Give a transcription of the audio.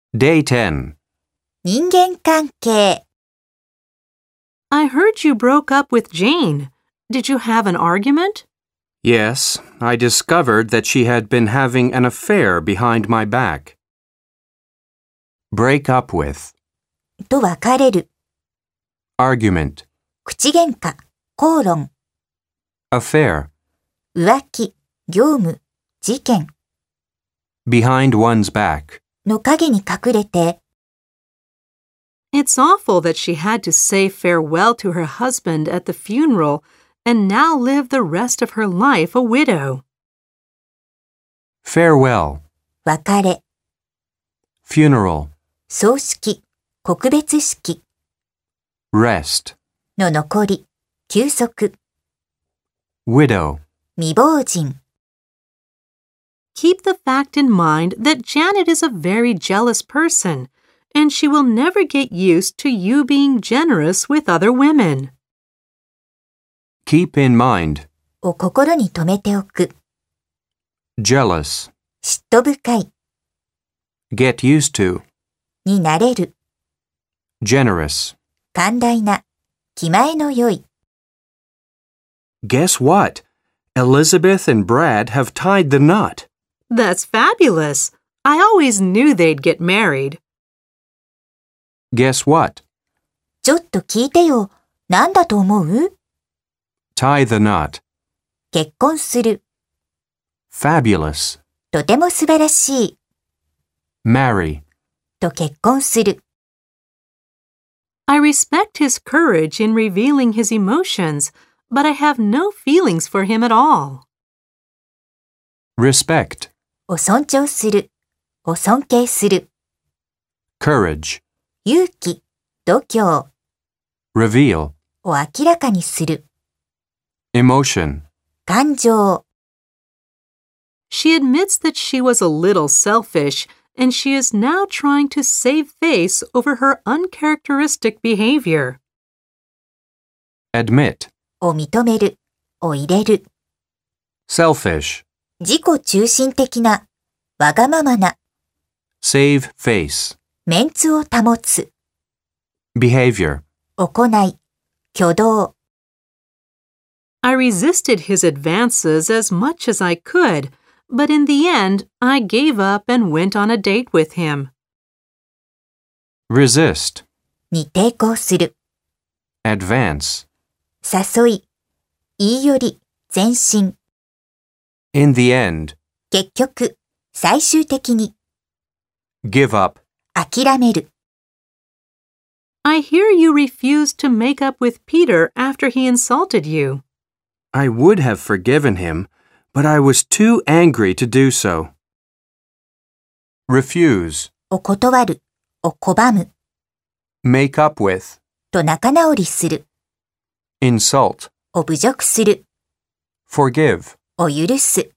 Day 10. 人間関係 I heard you broke up with Jane. Did you have an argument? Yes, I discovered that she had been having an affair behind my back. Break up with. と別れる Argument. 口喧嘩口論 Affair. 浮気業務事件 Behind one's back. の陰に隠れて It's awful that she had to say farewell to her husband at the funeral and now live the rest of her life a widow. Farewell. 別れ Funeral. 葬式告別式 Rest. の残り休息 Widow. 未亡人 Keep the fact in mind that Janet is a very jealous person, and she will never get used to you being generous with other women. Keep in mind. を心に留めておく Jealous. 嫉妬深い Get used to. になれる Generous. 寛大な気前の良い Guess what? Elizabeth and Brad have tied the knot. That's fabulous. I always knew they'd get married. Guess what? ちょっと聞いてよ何だと思う Tie the knot. 結婚する Fabulous. とても素晴らしい Marry. と結婚する I respect his courage in revealing his emotions, but I have no feelings for him at all. Respect. を尊重するを尊敬する Courage. 勇気度胸 Reveal. を明らかにする Emotion. 感情 She admits that she was a little selfish, and she is now trying to save face over her uncharacteristic behavior. Admit. を認めるを入れる Selfish. 自己中心的なわがままな Save face. メンツを保つ Behavior. 行い挙動 I resisted his advances as much as I could, but in the end, I gave up and went on a date with him. Resist. に抵抗する Advance. 誘い言い寄り前進 In the end. 結局最終的に Give up. 諦める I hear you refused to make up with Peter after he insulted you. I would have forgiven him, but I was too angry to do so. Refuse. を断るを拒む Make up with. と仲直りする Insult. を侮辱する Forgive. を許す